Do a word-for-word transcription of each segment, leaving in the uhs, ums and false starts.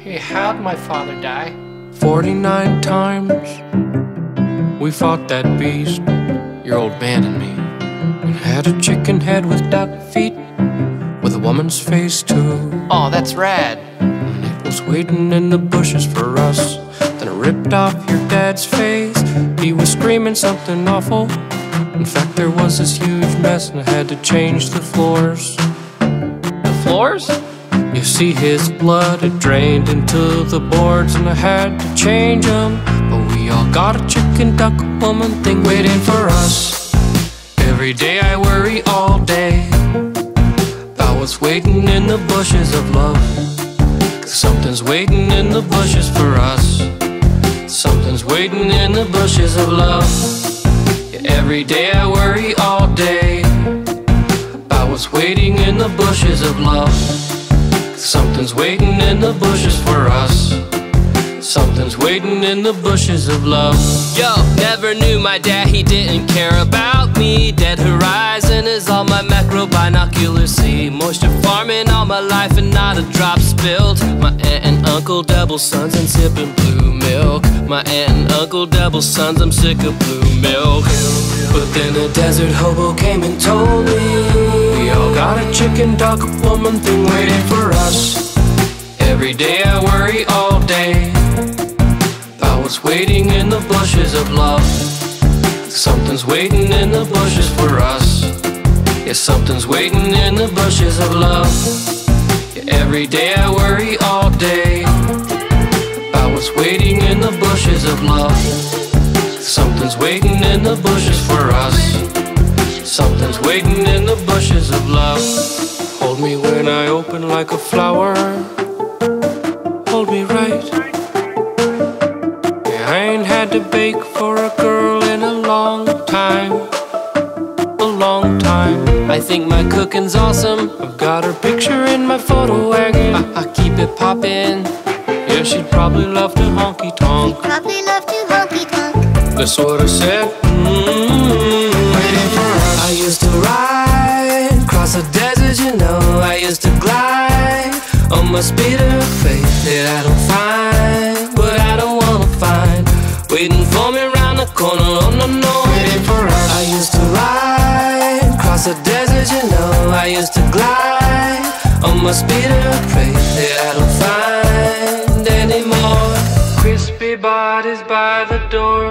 Hey, how'd my father die? Forty-nine times we fought that beast, your old man and me. We had a chicken head with duck feet, with a woman's face too. Oh, that's rad. And it was waiting in the bushes for us. Then it ripped off your dad's face. He was screaming something awful. In fact, there was this huge mess, and I had to change the floors. The floors? You see, his blood had drained into the boards, and I had to change them. But we all got a chicken duck woman thing waiting for us. Every day I worry all day about what's waiting in the bushes of love. 'Cause something's waiting in the bushes for us. Something's waiting in the bushes of love. Yeah, every day I worry all day about what's waiting in the bushes of love. Something's waiting in the bushes for us. Something's waiting in the bushes of love. Yo, never knew my dad, he didn't care about me. Dead horizon is all my macro binoculars see. Moisture farming all my life and not a drop spilled. My aunt and uncle double sons and sipping blue milk. My aunt and uncle double sons, I'm sick of blue milk. But then a desert hobo came and told me we all got a chicken duck woman thing waiting for us. Every day I worry all day about what's waiting in the bushes of love. Something's waiting in the bushes for us. Yeah, something's waiting in the bushes of love. Yeah, every day I worry all day about what's waiting in the bushes of love. Something's waiting in the bushes for us. Something's waiting in the bushes of love. Hold me when I open like a flower. Hold me right. Yeah, I ain't had to bake for a girl in a long time. A long time. I think my cooking's awesome. I've got her picture in my photo wagon. I, I keep it poppin'. Yeah, she'd probably love to honky tonk. Probably love to honky tonk. That's what I said. Mm-hmm. Waiting for us. I used to ride across the desert, you know. I used to glide on my speeder of faith that I don't find, but I don't wanna find. Waiting for me around the corner, oh no no. Waiting for us. I used to ride across the desert, you know. I used to glide on my speeder of faith that I don't find anymore. Crispy bodies by the door.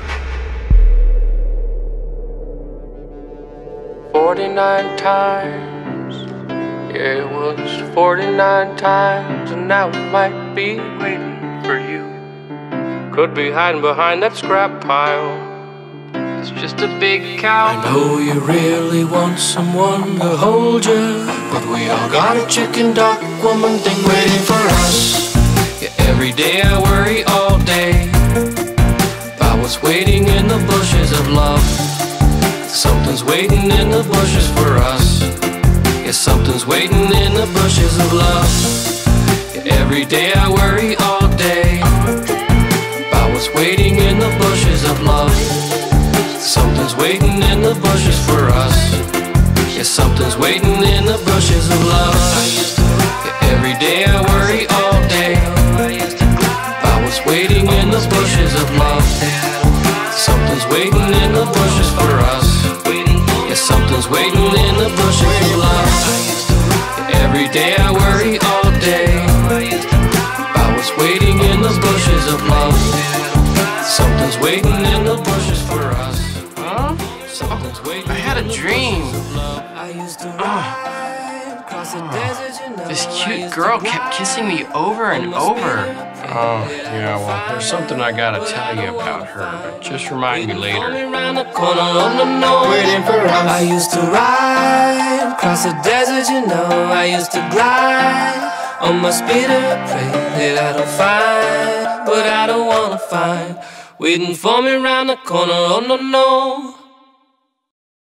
Forty-nine times, yeah, it was forty-nine times, and now it might be waiting for you. Could be hiding behind that scrap pile. It's just a big cow. I know you really want someone to hold you, but we all got a chicken duck woman thing waiting for us. Yeah, every day I worry all day about what's waiting in the bushes of love. Something's waiting in the bushes for us. Yeah, something's waiting in the bushes of love. Yeah, every day I worry all day about what's waiting in the bushes of love. Something's waiting in the bushes for us. Yeah, something's waiting in the bushes of love. Yeah, every day I worry all day about what's waiting in the bushes of love. Something's waiting in the bushes for us. Yeah, something's waiting in the bushes of love. Yeah, every day I worry all day about what's waiting in the bushes of love. Something's waiting in the bushes for us. Huh? Something's waiting. I had a dream. I used to ride across the desert, you know. This cute girl kept kissing me over and over. Oh, yeah, well, there's something I gotta tell you about her, but just remind me later. Waiting for us. I used to ride across the desert, you know. I used to glide on my speeder, pray that I don't find, but I don't wanna find. Waiting for me around the corner, oh no, no.